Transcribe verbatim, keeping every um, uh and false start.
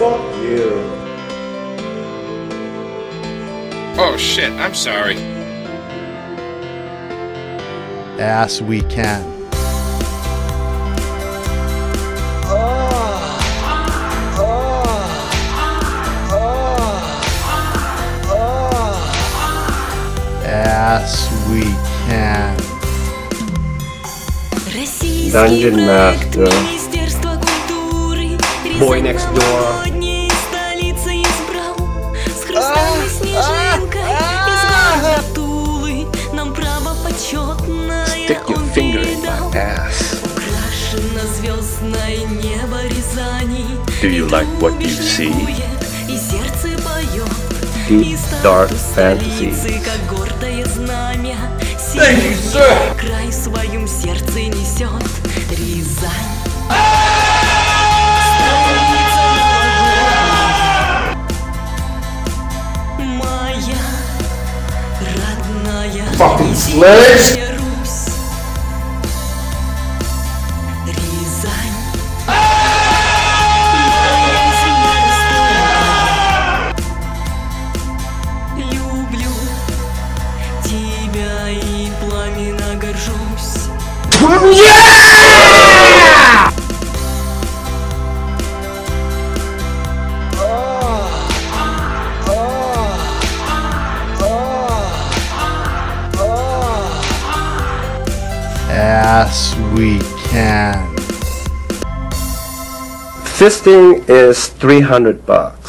Fuck you. Oh shit, I'm sorry. As we can. As we can. Dungeon Master. Boy Next Door. Stick your finger in my ass. Do you like what you see? Deep, dark fantasies. Thank you, sir! Край в своем сердце несет Рязань. Моя родная Fucking slaves! Русь. Рязань. Люблю тебя и пламенно горжусь. As we can. Fisting is three hundred bucks.